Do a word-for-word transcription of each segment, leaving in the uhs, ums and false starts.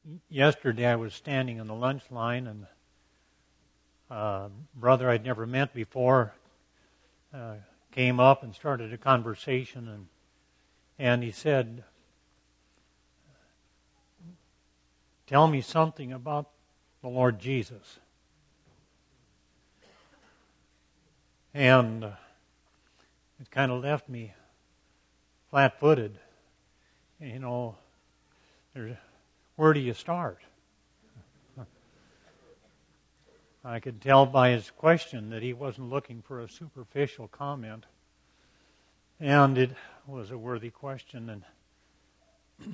Yesterday I was standing in the lunch line, and a brother I'd never met before uh, came up and started a conversation, and and he said, "Tell me something about the Lord Jesus." And it kind of left me flat-footed. You know, there's, where do you start? I could tell by his question that he wasn't looking for a superficial comment. And it was a worthy question. And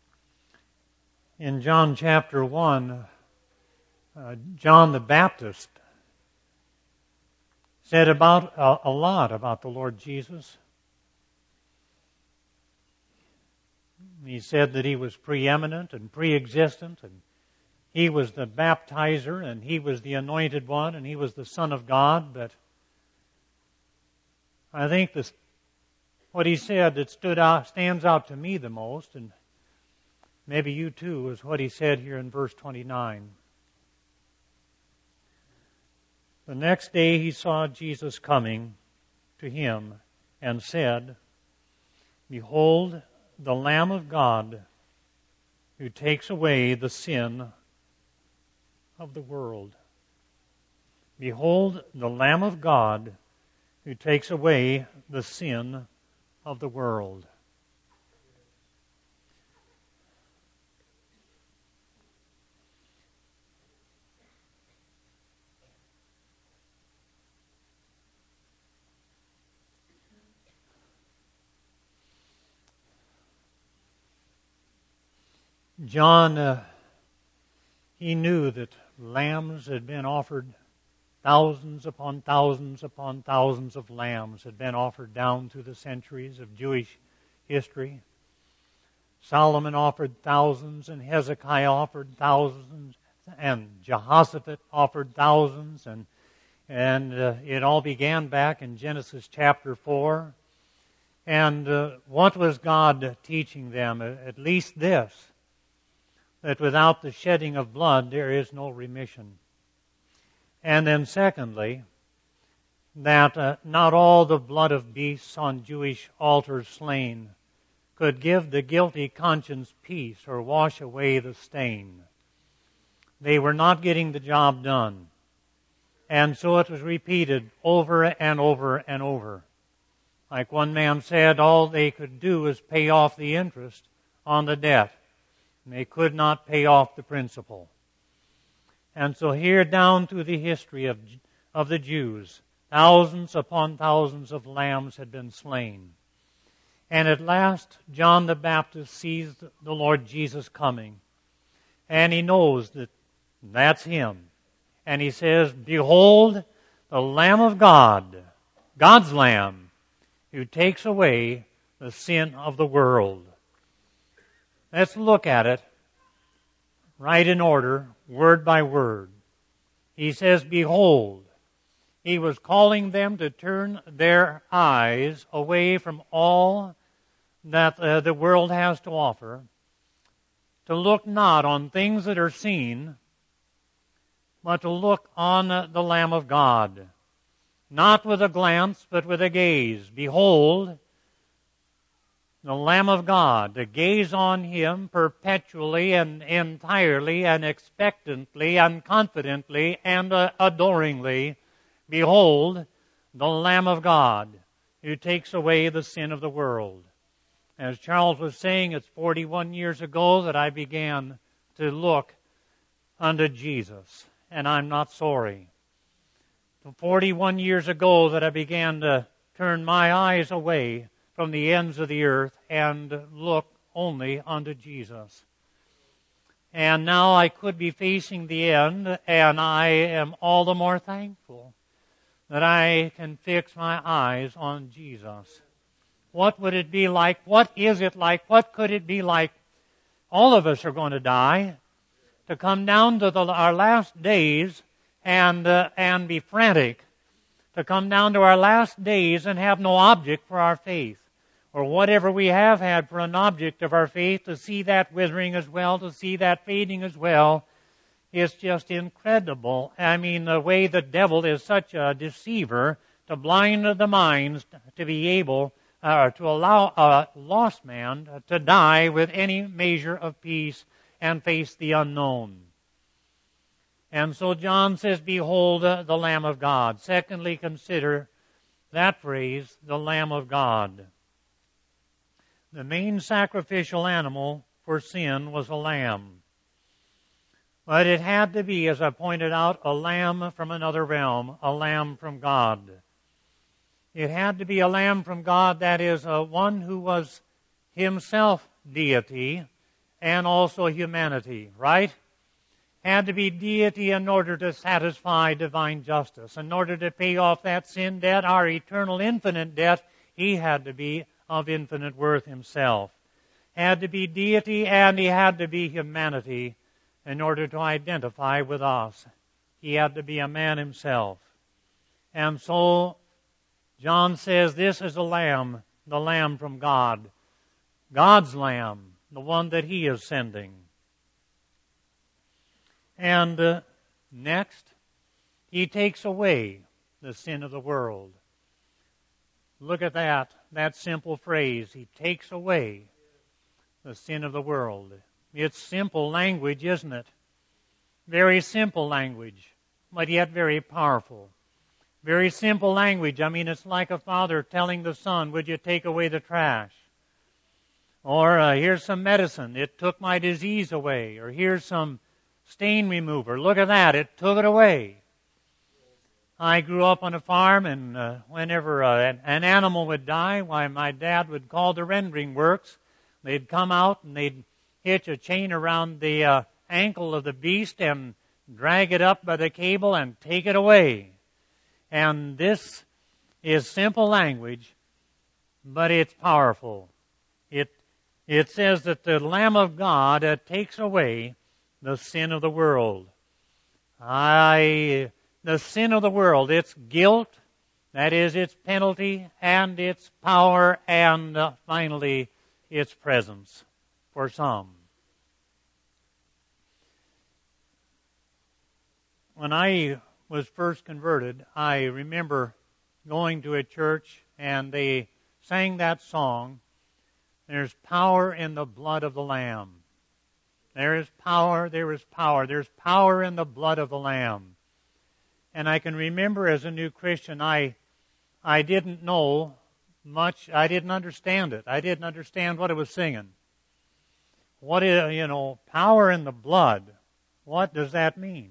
in John chapter one, uh, John the Baptist said about uh, a lot about the Lord Jesus. He said that he was preeminent and pre-existent, and he was the baptizer, and he was the anointed one, and he was the Son of God. But I think this, what he said that stood out, stands out to me the most, and maybe you too, is what he said here in verse twenty-nine. The next day he saw Jesus coming to him and said, "Behold, the Lamb of God who takes away the sin of the world. Behold, the Lamb of God who takes away the sin of the world." John, uh, he knew that lambs had been offered, thousands upon thousands upon thousands of lambs had been offered down through the centuries of Jewish history. Solomon offered thousands, and Hezekiah offered thousands, and Jehoshaphat offered thousands, and and uh, it all began back in Genesis chapter four. And uh, what was God teaching them? At least this, that without the shedding of blood there is no remission. And then secondly, that uh, not all the blood of beasts on Jewish altars slain could give the guilty conscience peace or wash away the stain. They were not getting the job done. And so it was repeated over and over and over. Like one man said, all they could do was pay off the interest on the debt. They could not pay off the principal. And so here down through the history of, of the Jews, thousands upon thousands of lambs had been slain. And at last, John the Baptist sees the Lord Jesus coming. And he knows that that's him. And he says, "Behold, the Lamb of God, God's Lamb, who takes away the sin of the world." Let's look at it right in order, word by word. He says, "Behold." He was calling them to turn their eyes away from all that uh, the world has to offer, to look not on things that are seen, but to look on uh, the Lamb of God. Not with a glance, but with a gaze. Behold, the Lamb of God, to gaze on Him perpetually and entirely and expectantly and confidently and uh, adoringly. Behold, the Lamb of God, who takes away the sin of the world. As Charles was saying, it's forty-one years ago that I began to look unto Jesus, and I'm not sorry. forty-one years ago that I began to turn my eyes away from the ends of the earth and look only unto Jesus. And now I could be facing the end, and I am all the more thankful that I can fix my eyes on Jesus. What would it be like? What is it like? What could it be like? All of us are going to die. To come down to the, our last days and uh, and be frantic. To come down to our last days and have no object for our faith. or whatever we have had for an object of our faith, to see that withering as well, to see that fading as well, is just incredible. I mean, the way the devil is such a deceiver to blind the minds to be able uh, to allow a lost man to die with any measure of peace and face the unknown. And so John says, behold uh, the Lamb of God. Secondly, consider that phrase, the Lamb of God. The main sacrificial animal for sin was a lamb. But it had to be, as I pointed out, a lamb from another realm, a lamb from God. It had to be a lamb from God, that is, uh, one who was himself deity and also humanity, right? Had to be deity in order to satisfy divine justice. In order to pay off that sin debt, our eternal infinite debt, he had to be of infinite worth himself. Had to be deity, and he had to be humanity in order to identify with us. He had to be a man himself. And so John says, this is a lamb, the lamb from God. God's lamb, the one that he is sending. And uh, next, he takes away the sin of the world. Look at that, that simple phrase. He takes away the sin of the world. It's simple language, isn't it? Very simple language, but yet very powerful. Very simple language. I mean, it's like a father telling the son, would you take away the trash? Or uh, here's some medicine. It took my disease away. Or here's some stain remover. Look at that. It took it away. I grew up on a farm, and uh, whenever uh, an, an animal would die, why, my dad would call the rendering works. They'd come out and they'd hitch a chain around the uh, ankle of the beast and drag it up by the cable and take it away. And this is simple language, but it's powerful. It it says that the Lamb of God uh, takes away the sin of the world. I, the sin of the world, its guilt, that is its penalty, and its power, and uh, finally its presence for some. When I was first converted, I remember going to a church and they sang that song, there's power in the blood of the Lamb. There is power, there is power. There's power in the blood of the Lamb. And I can remember as a new Christian, I I didn't know much. I didn't understand it. I didn't understand what it was singing. What is, you know, power in the blood? What does that mean?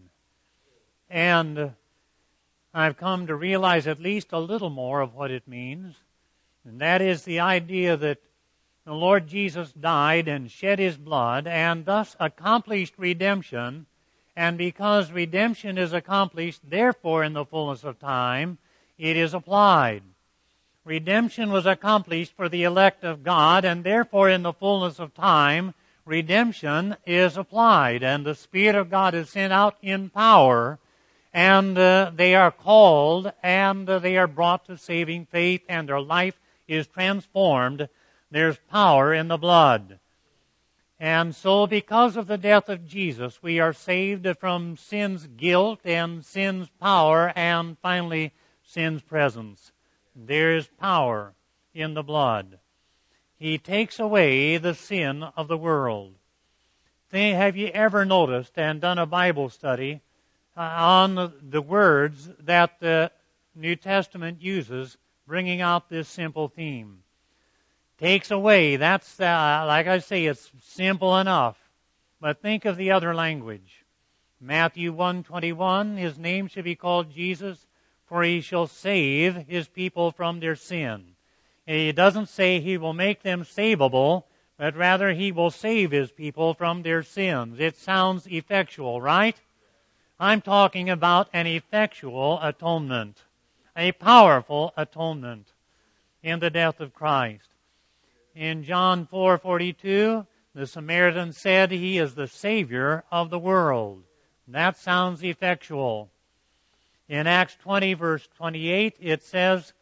And I've come to realize at least a little more of what it means. And that is the idea that the Lord Jesus died and shed his blood and thus accomplished redemption. And because redemption is accomplished, therefore in the fullness of time, it is applied. Redemption was accomplished for the elect of God, and therefore in the fullness of time, redemption is applied. And the Spirit of God is sent out in power, and uh, they are called, and uh, they are brought to saving faith, and their life is transformed. There's power in the blood. And so because of the death of Jesus, we are saved from sin's guilt and sin's power and finally sin's presence. There is power in the blood. He takes away the sin of the world. Have you ever noticed and done a Bible study on the, the words that the New Testament uses, bringing out this simple theme? Takes away, that's, uh, like I say, it's simple enough. But think of the other language. Matthew one twenty-one, his name shall be called Jesus, for he shall save his people from their sin. He doesn't say he will make them savable, but rather he will save his people from their sins. It sounds effectual, right? I'm talking about an effectual atonement, a powerful atonement in the death of Christ. In John four forty-two, the Samaritan said he is the Savior of the world. That sounds effectual. In Acts twenty, verse twenty-eight, it says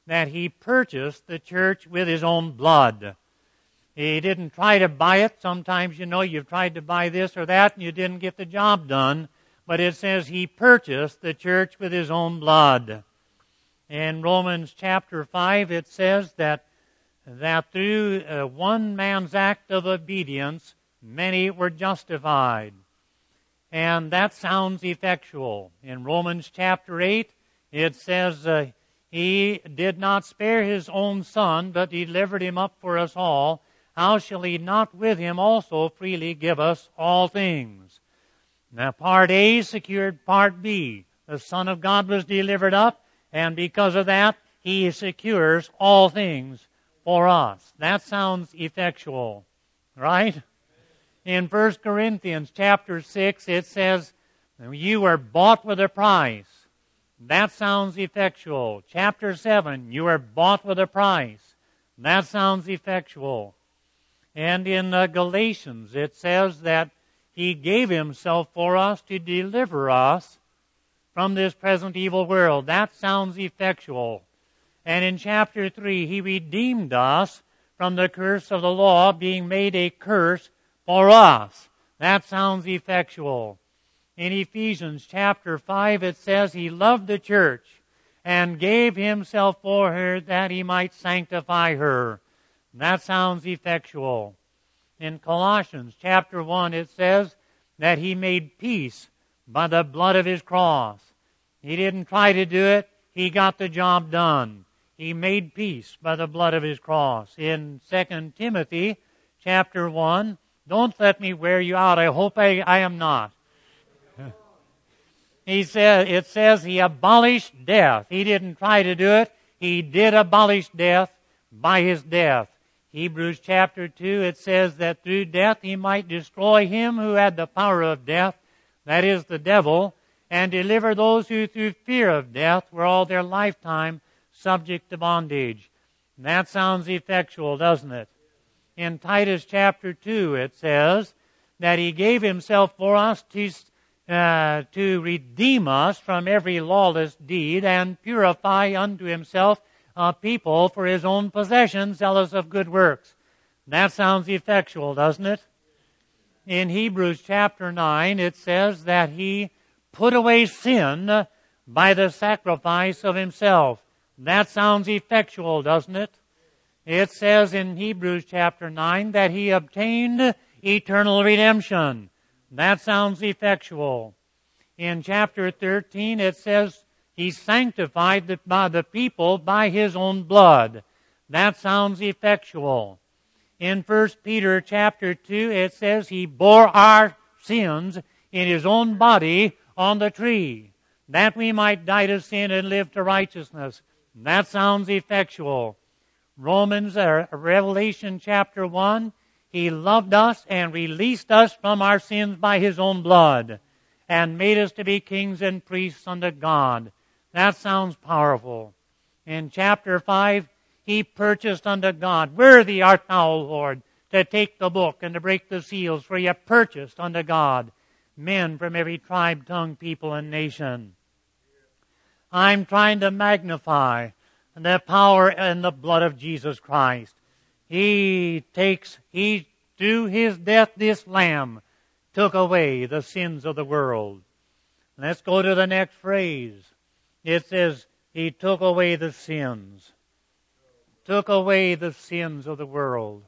that He purchased the church with His own blood. He didn't try to buy it. Sometimes, you know, you've tried to buy this or that and you didn't get the job done. But it says He purchased the church with His own blood. In Romans chapter five, it says that, that through uh, one man's act of obedience, many were justified. And that sounds effectual. In Romans chapter eight, it says, uh, He did not spare His own Son, but delivered Him up for us all. How shall He not with Him also freely give us all things? Now, part A secured part B. The Son of God was delivered up, and because of that, He secures all things for us. That sounds effectual, right? In First Corinthians chapter six, it says, you were bought with a price. That sounds effectual. Chapter seven, you were bought with a price. That sounds effectual. And in uh, Galatians, it says that He gave Himself for us to deliver us from this present evil world. That sounds effectual. And in chapter three, He redeemed us from the curse of the law, being made a curse for us. That sounds effectual. In Ephesians chapter five, it says He loved the church and gave Himself for her that He might sanctify her. That sounds effectual. In Colossians chapter one, it says that He made peace by the blood of His cross. He didn't try to do it. He got the job done. He made peace by the blood of His cross. In Second Timothy chapter one, don't let me wear you out. I hope I, I am not. He said, it says He abolished death. He didn't try to do it. He did abolish death by His death. Hebrews chapter two, it says that through death He might destroy him who had the power of death, that is the devil, and deliver those who through fear of death were all their lifetime subject to bondage. And that sounds effectual, doesn't it? In Titus chapter two, it says that He gave Himself for us to, uh, to redeem us from every lawless deed and purify unto Himself a people for His own possession, zealous of good works. That sounds effectual, doesn't it? In Hebrews chapter nine, it says that He put away sin by the sacrifice of Himself. That sounds effectual, doesn't it? It says in Hebrews chapter nine that He obtained eternal redemption. That sounds effectual. In chapter thirteen, it says He sanctified the, by the people by His own blood. That sounds effectual. In First Peter chapter two, it says He bore our sins in His own body on the tree, that we might die to sin and live to righteousness. That sounds effectual. Romans, uh, Revelation chapter one, He loved us and released us from our sins by His own blood and made us to be kings and priests unto God. That sounds powerful. In chapter five, He purchased unto God. Worthy art Thou, Lord, to take the book and to break the seals, for You purchased unto God men from every tribe, tongue, people, and nation. I'm trying to magnify the power and the blood of Jesus Christ. He takes, He, through His death, this Lamb took away the sins of the world. Let's go to the next phrase. It says, He took away the sins. Took away the sins of the world.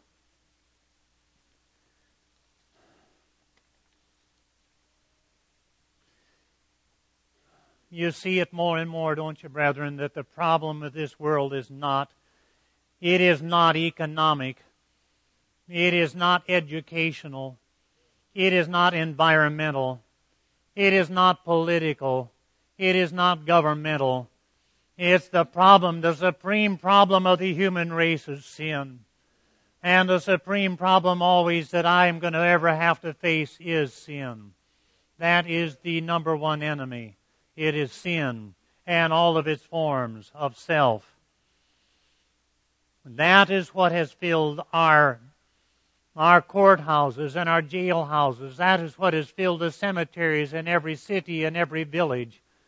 You see it more and more, don't you, brethren, that the problem of this world is not, it is not economic, it is not educational, it is not environmental, it is not political, it is not governmental. It's the problem, the supreme problem of the human race is sin. And the supreme problem always that I am going to ever have to face is sin. That is the number one enemy. It is sin and all of its forms of self. That is what has filled our, our courthouses and our jailhouses. That is what has filled the cemeteries in every city and every village.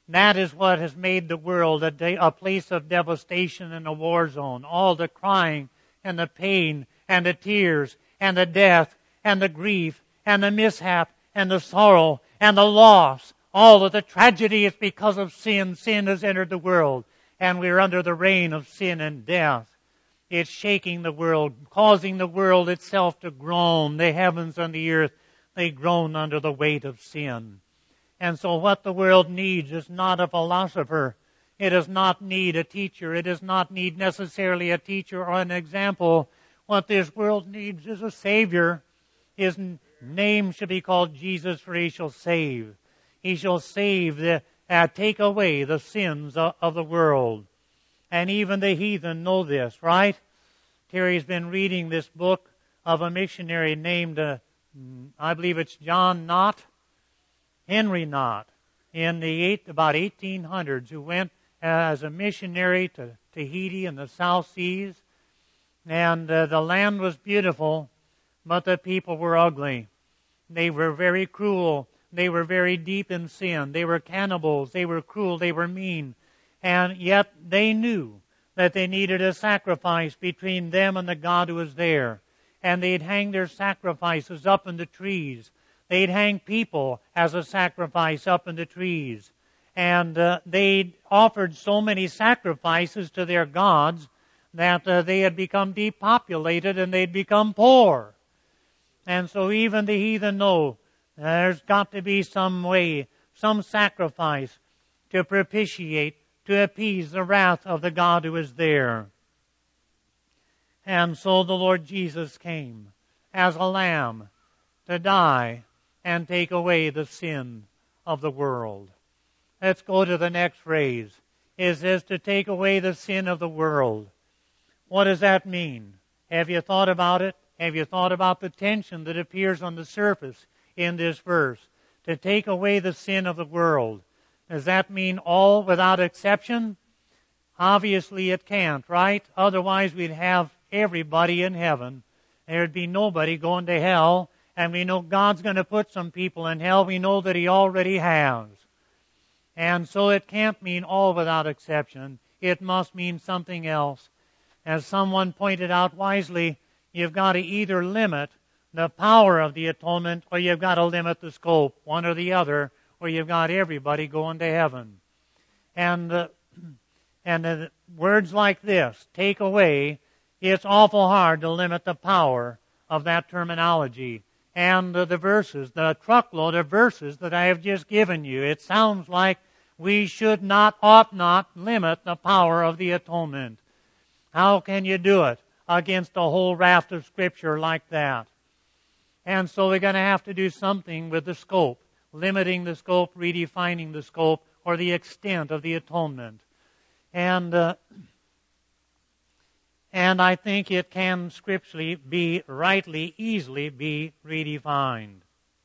That is what has made the world a, day, a place of devastation and a war zone. All the crying and the pain and the tears and the death and the grief and the mishap and the sorrow and the loss. All of the tragedy is because of sin. Sin has entered the world, and we're under the reign of sin and death. It's shaking the world, causing the world itself to groan. The heavens and the earth, they groan under the weight of sin. And so what the world needs is not a philosopher. It does not need a teacher. It does not need necessarily a teacher or an example. What this world needs is a Savior. His name should be called Jesus, for He shall save. He shall save, the, uh, take away the sins of, of the world. And even the heathen know this, right? Terry's been reading this book of a missionary named, uh, I believe it's John Knott, Henry Knott, in the eight, about eighteen hundreds, who went as a missionary to Tahiti and the South Seas. And uh, the land was beautiful, but the people were ugly. They were very cruel. They were very deep in sin. They were cannibals. They were cruel. They were mean. And yet they knew that they needed a sacrifice between them and the God who was there. And they'd hang their sacrifices up in the trees. They'd hang people as a sacrifice up in the trees. And uh, they'd offered so many sacrifices to their gods that uh, they had become depopulated and they'd become poor. And so even the heathen know there's got to be some way, some sacrifice to propitiate, to appease the wrath of the God who is there. And so the Lord Jesus came as a lamb to die and take away the sin of the world. Let's go to the next phrase. It says to take away the sin of the world. What does that mean? Have you thought about it? Have you thought about the tension that appears on the surface in this verse? To take away the sin of the world. Does that mean all without exception? Obviously it can't, right? Otherwise we'd have everybody in heaven. There'd be nobody going to hell. And we know God's going to put some people in hell. We know that He already has. And so it can't mean all without exception. It must mean something else. As someone pointed out wisely, you've got to either limit the power of the atonement or you've got to limit the scope, one or the other, or you've got everybody going to heaven. And, uh, and uh, words like this, take away, it's awful hard to limit the power of that terminology. And uh, the verses, the truckload of verses that I have just given you, it sounds like we should not, ought not limit the power of the atonement. How can you do it against a whole raft of Scripture like that? And so we're going to have to do something with the scope, limiting the scope, redefining the scope, or the extent of the atonement. And uh, and I think it can scripturally be rightly, easily be redefined.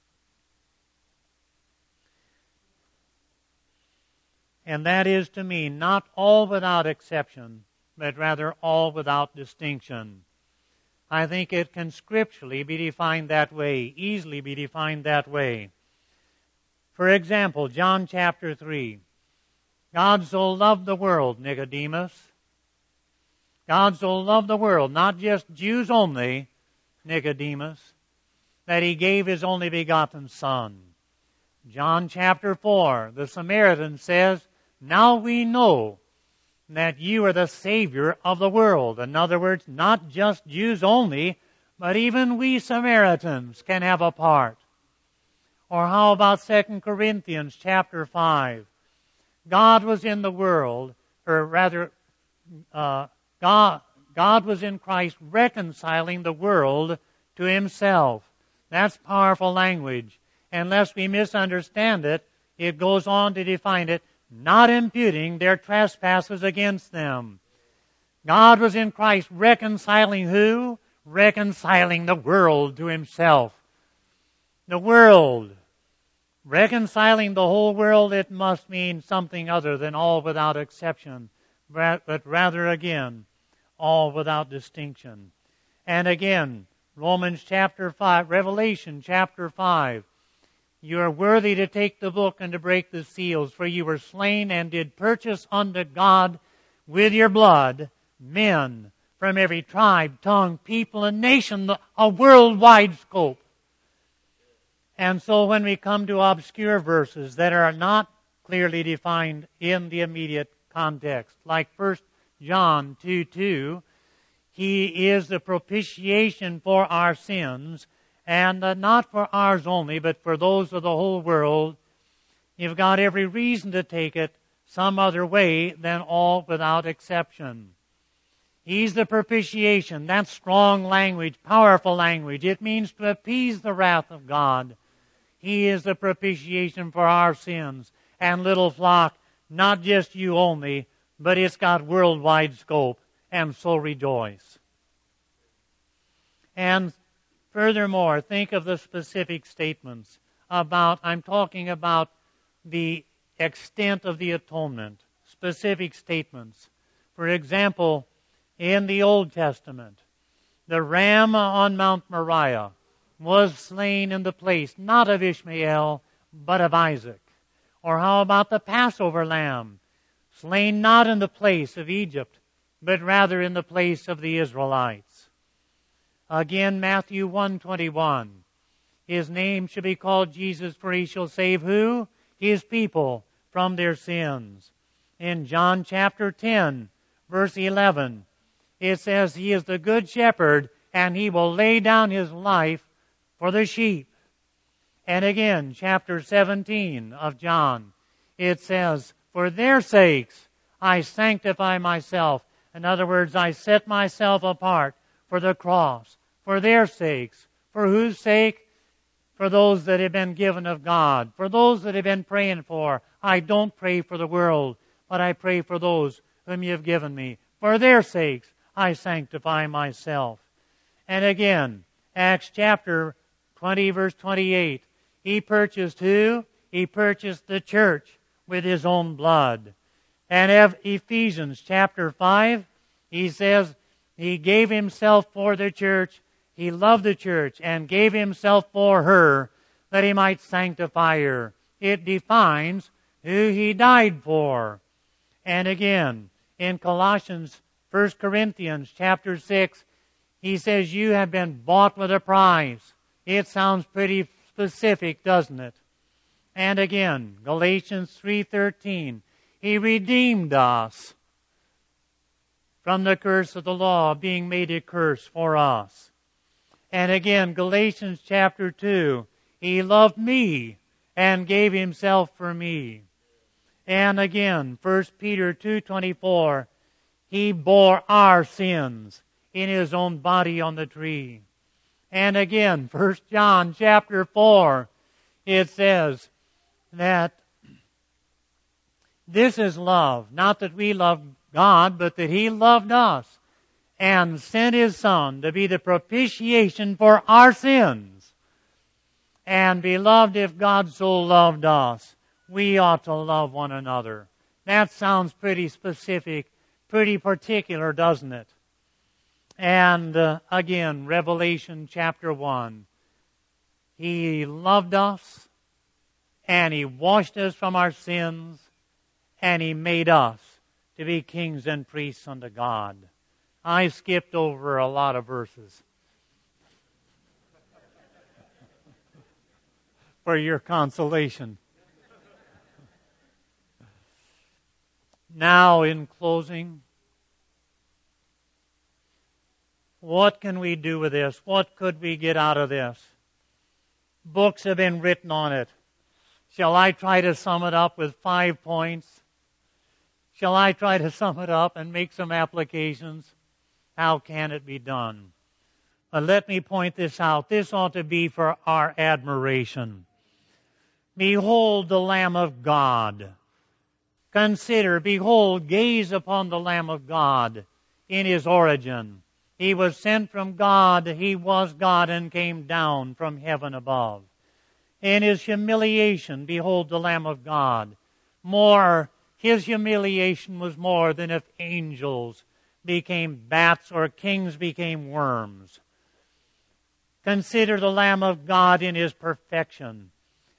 And that is to mean not all without exception, but rather all without distinction. I think it can scripturally be defined that way, easily be defined that way. For example, John chapter three. God so loved the world, Nicodemus. God so loved the world, not just Jews only, Nicodemus, that He gave His only begotten Son. John chapter four, the Samaritan says, now we know that you are the Savior of the world. In other words, not just Jews only, but even we Samaritans can have a part. Or how about Second Corinthians chapter five? God was in the world, or rather, uh, God, God was in Christ reconciling the world to Himself. That's powerful language. Unless we misunderstand it, it goes on to define it, not imputing their trespasses against them. God was in Christ reconciling who? Reconciling the world to Himself. The world. Reconciling the whole world, it must mean something other than all without exception, but rather again, all without distinction. And again, Romans chapter five, Revelation chapter five, You are worthy to take the book and to break the seals, for you were slain and did purchase unto God with your blood men from every tribe, tongue, people, and nation, a worldwide scope. And so when we come to obscure verses that are not clearly defined in the immediate context, like First John two two, He is the propitiation for our sins, and uh, not for ours only, but for those of the whole world. You've got every reason to take it some other way than all without exception. He's the propitiation. That's strong language, powerful language. It means to appease the wrath of God. He is the propitiation for our sins. And little flock, not just you only, but it's got worldwide scope, and so rejoice. And furthermore, think of the specific statements about, I'm talking about the extent of the atonement, specific statements. For example, in the Old Testament, the ram on Mount Moriah was slain in the place, not of Ishmael, but of Isaac. Or how about the Passover lamb, slain not in the place of Egypt, but rather in the place of the Israelites. Again, Matthew one twenty-one, His name shall be called Jesus, for He shall save who? His people from their sins. In John chapter ten, verse eleven, it says, He is the good shepherd, and He will lay down His life for the sheep. And again, chapter seventeen of John, it says, For their sakes I sanctify myself. In other words, I set myself apart for the cross, for their sakes. For whose sake? For those that have been given of God, for those that have been praying for. I don't pray for the world, but I pray for those whom you have given me. For their sakes I sanctify myself. And again, Acts chapter twenty, verse twenty-eight. He purchased who? He purchased the church with His own blood. And Ephesians chapter five, he says, He gave Himself for the church. He loved the church and gave Himself for her that He might sanctify her. It defines who He died for. And again, in Colossians, First Corinthians chapter six, he says, You have been bought with a price. It sounds pretty specific, doesn't it? And again, Galatians three thirteen, He redeemed us from the curse of the law, being made a curse for us. And again, Galatians chapter two, He loved me and gave Himself for me. And again, First Peter two twenty-four, He bore our sins in His own body on the tree. And again, First John chapter four, it says that this is love, not that we love God, but that He loved us and sent His Son to be the propitiation for our sins. And beloved, if God so loved us, we ought to love one another. That sounds pretty specific, pretty particular, doesn't it? And uh, again, Revelation chapter one. He loved us, and He washed us from our sins, and He made us to be kings and priests unto God. I skipped over a lot of verses for your consolation. Now, in closing, what can we do with this? What could we get out of this? Books have been written on it. Shall I try to sum it up with five points? Shall I try to sum it up and make some applications? How can it be done? Uh, let me point this out. This ought to be for our admiration. Behold the Lamb of God. Consider, behold, gaze upon the Lamb of God in His origin. He was sent from God, He was God, and came down from heaven above. In His humiliation, behold the Lamb of God. More, His humiliation was more than if angels became bats or kings became worms. Consider the Lamb of God in His perfection.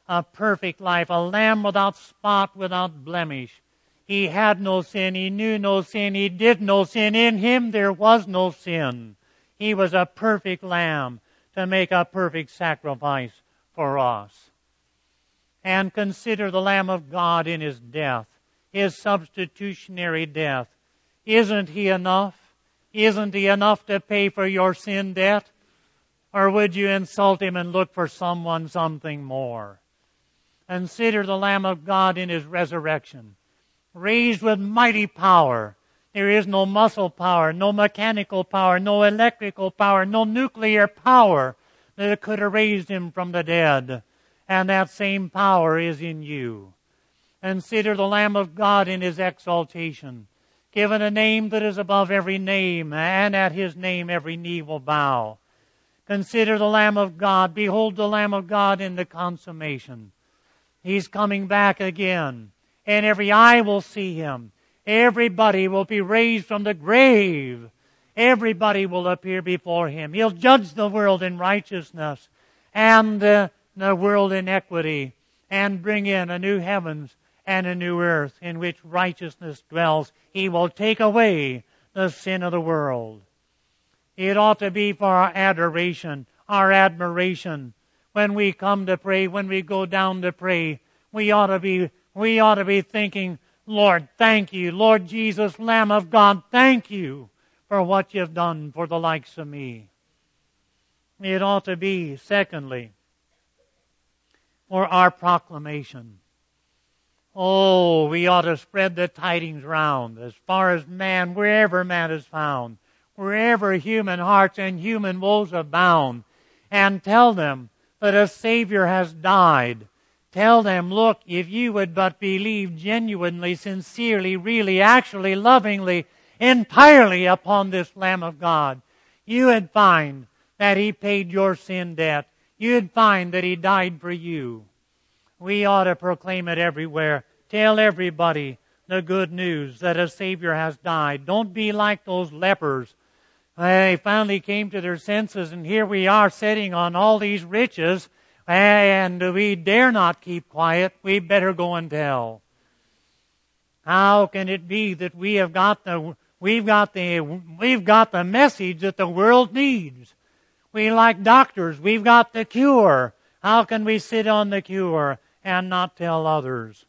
a perfect life, a lamb without spot, without blemish. He had no sin. He knew no sin. He did no sin. In Him there was no sin. He was a perfect lamb to make a perfect sacrifice for us. And consider the Lamb of God in His death, His substitutionary death. Isn't He enough? Isn't He enough to pay for your sin debt? Or would you insult Him and look for someone, something more? Consider the Lamb of God in His resurrection, raised with mighty power. There is no muscle power, no mechanical power, no electrical power, no nuclear power that could have raised Him from the dead. And that same power is in you. Consider the Lamb of God in His exaltation, given a name that is above every name, and at His name every knee will bow. Consider the Lamb of God. Behold the Lamb of God in the consummation. He's coming back again, and every eye will see Him. Everybody will be raised from the grave. Everybody will appear before Him. He'll judge the world in righteousness and uh, the world in equity, and bring in a new heavens and a new earth in which righteousness dwells. He will take away the sin of the world. It ought to be for our adoration, our admiration. When we come to pray, when we go down to pray, we ought to be, we ought to be thinking, Lord, thank you. Lord Jesus, Lamb of God, thank you for what you've done for the likes of me. It ought to be, secondly, for our proclamation. Oh, we ought to spread the tidings round as far as man, wherever man is found, wherever human hearts and human woes abound, and tell them that a Savior has died. Tell them, look, if you would but believe genuinely, sincerely, really, actually, lovingly, entirely upon this Lamb of God, you would find that He paid your sin debt. You'd find that He died for you. We ought to proclaim it everywhere. Tell everybody the good news that a Savior has died. Don't be like those lepers. They finally came to their senses, and here we are sitting on all these riches, and we dare not keep quiet. We better go and tell. How can it be that we have got the we've got the we've got the message that the world needs? We like doctors. We've got the cure. How can we sit on the cure and not tell others?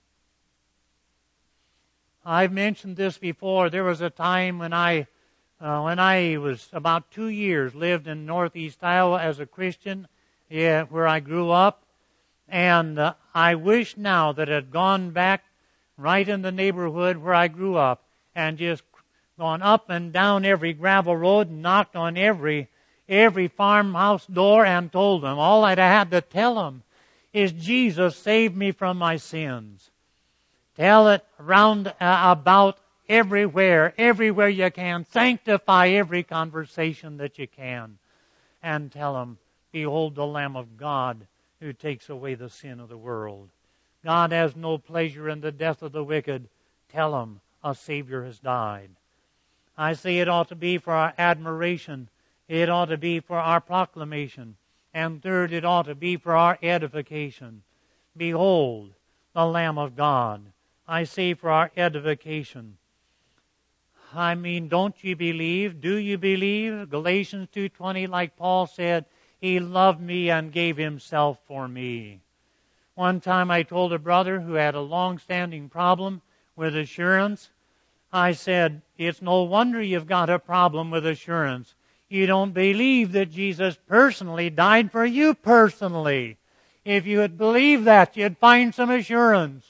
I've mentioned this before. There was a time when I, uh, when I was about two years, lived in Northeast Iowa as a Christian, yeah, where I grew up. And uh, I wish now that I had gone back right in the neighborhood where I grew up and just gone up and down every gravel road and knocked on every every farmhouse door and told them. All that I had to tell them is Jesus saved me from my sins. Tell it round uh, about everywhere, everywhere you can. Sanctify every conversation that you can. And tell them, behold the Lamb of God who takes away the sin of the world. God has no pleasure in the death of the wicked. Tell them a Savior has died. I say it ought to be for our admiration. It ought to be for our proclamation. And third, it ought to be for our edification. Behold the Lamb of God. I say for our edification. I mean, don't you believe? Do you believe? Galatians two twenty, like Paul said, He loved me and gave Himself for me. One time I told a brother who had a long-standing problem with assurance, I said, it's no wonder you've got a problem with assurance. You don't believe that Jesus personally died for you personally. If you would believe that, you'd find some assurance.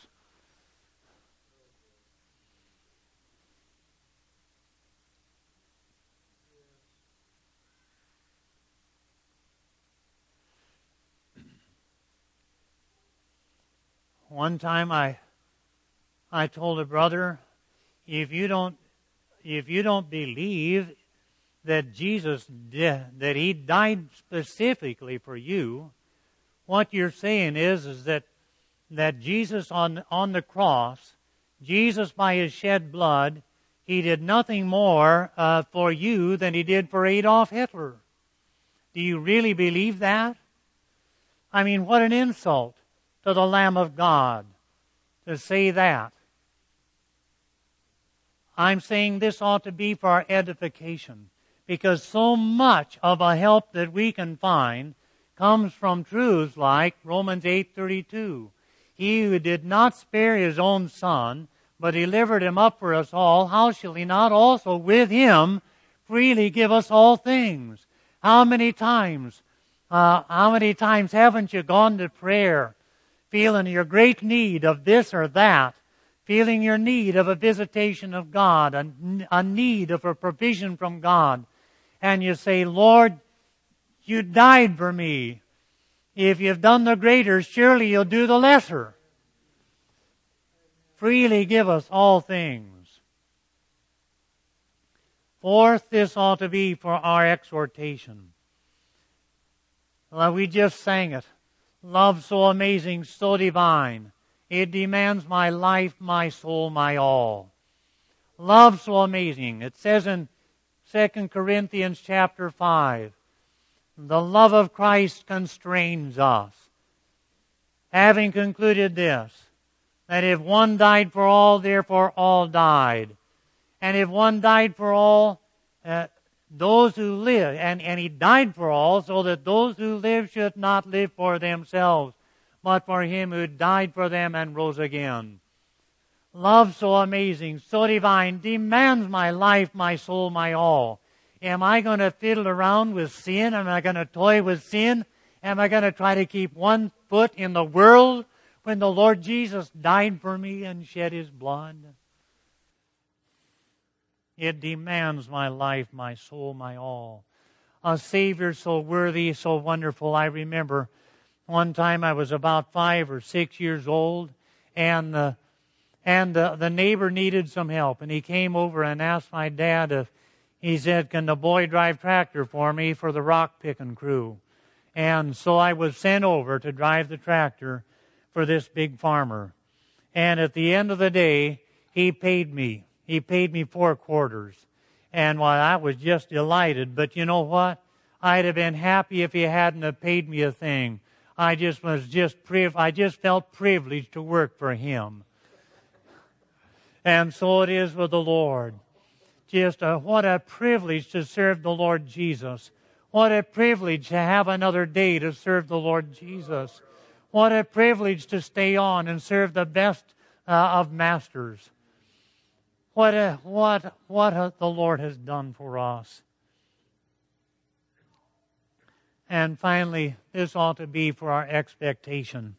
One time I I told a brother, if you don't if you don't believe that Jesus di- that He died specifically for you, what you're saying is is that that Jesus on on the cross, Jesus by His shed blood, He did nothing more uh, for you than He did for Adolf Hitler. Do you really believe that? I mean, what an insult. to the Lamb of God to say that. I'm saying this ought to be for our edification, because so much of a help that we can find comes from truths like Romans eight thirty-two. He who did not spare his own Son, but delivered him up for us all, how shall he not also with him freely give us all things? How many times, uh, how many times haven't you gone to prayer feeling your great need of this or that, feeling your need of a visitation of God, a, a need of a provision from God, and you say, Lord, you died for me. If you've done the greater, surely you'll do the lesser. Freely give us all things. Fourth, this ought to be for our exhortation. Well, we just sang it. Love so amazing, so divine. It demands my life, my soul, my all. Love so amazing. It says in Second Corinthians chapter five, the love of Christ constrains us. Having concluded this, that if one died for all, therefore all died. And if one died for all, uh, those who live, and, and he died for all, so that those who live should not live for themselves, but for him who died for them and rose again. Love so amazing, so divine, demands my life, my soul, my all. Am I going to fiddle around with sin? Am I going to toy with sin? Am I going to try to keep one foot in the world when the Lord Jesus died for me and shed His blood? It demands my life, my soul, my all. A Savior so worthy, so wonderful. I remember one time I was about five or six years old, and the, and the, the neighbor needed some help. And he came over and asked my dad if, he said, can the boy drive tractor for me for the rock picking crew? And so I was sent over to drive the tractor for this big farmer. And at the end of the day, he paid me. He paid me four quarters. And well, I was just delighted. But you know what? I'd have been happy if he hadn't have paid me a thing. I just was just priv- I just felt privileged to work for him. And so it is with the Lord. Just a, what a privilege to serve the Lord Jesus. What a privilege to have another day to serve the Lord Jesus. What a privilege to stay on and serve the best uh, of masters. What a, what what a, the Lord has done for us. And finally, this ought to be for our expectation.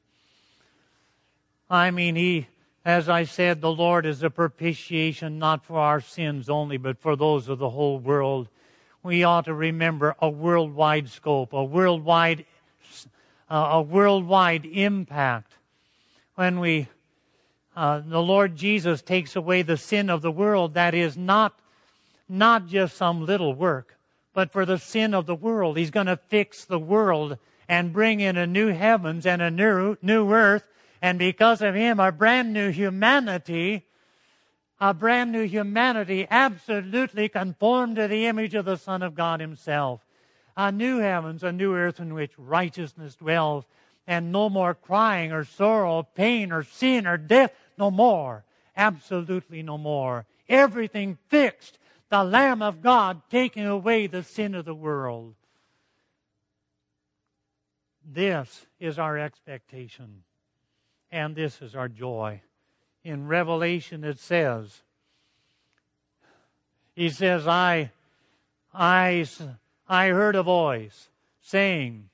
I mean, He, as I said, the Lord is a propitiation not for our sins only, but for those of the whole world. We ought to remember a worldwide scope, a worldwide, uh, a worldwide impact. When we, uh, the Lord Jesus takes away the sin of the world, that is not, not just some little work, but for the sin of the world. He's going to fix the world and bring in a new heavens and a new, new earth. And because of Him, a brand new humanity, a brand new humanity absolutely conformed to the image of the Son of God Himself. A new heavens, a new earth in which righteousness dwells, and no more crying or sorrow, pain or sin or death, no more. Absolutely no more. Everything fixed. The Lamb of God taking away the sin of the world. This is our expectation. And this is our joy. In Revelation it says, He says, I, I, I heard a voice saying,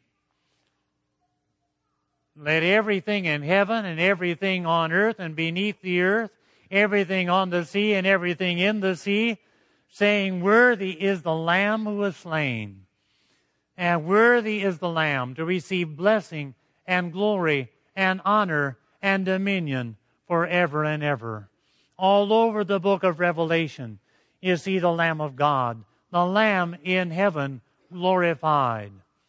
let everything in heaven and everything on earth and beneath the earth, everything on the sea and everything in the sea, saying, worthy is the Lamb who was slain. And worthy is the Lamb to receive blessing and glory and honor and dominion forever and ever. All over the book of Revelation, you see the Lamb of God, the Lamb in heaven glorified.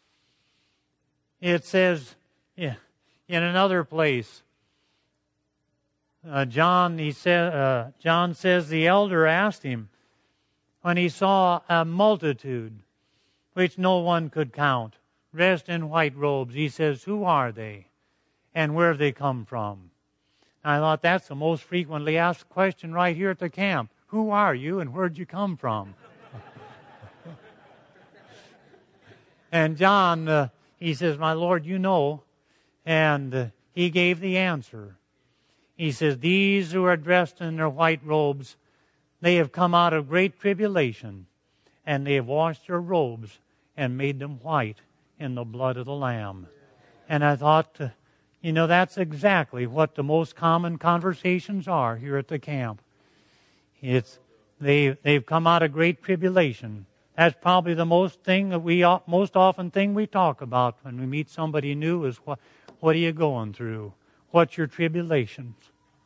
It says in another place, uh, John, he said, uh, John says, the elder asked him when he saw a multitude which no one could count, dressed in white robes. He says, who are they? and where have they come from? I thought that's the most frequently asked question right here at the camp. Who are you and where'd you come from? And John, uh, he says, my Lord, you know. And uh, he gave the answer. He says, these who are dressed in their white robes, they have come out of great tribulation, and they have washed their robes and made them white in the blood of the Lamb. And I thought, uh, you know, that's exactly what the most common conversations are here at the camp. It's they they've come out of great tribulation. That's probably the most thing that we most often thing we talk about when we meet somebody new is what what are you going through? What's your tribulations?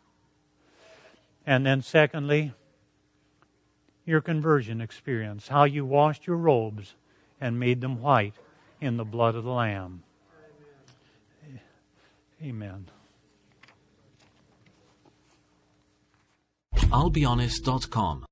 And then secondly, your conversion experience, how you washed your robes and made them white in the blood of the Lamb. Amen. I'll be honest dot com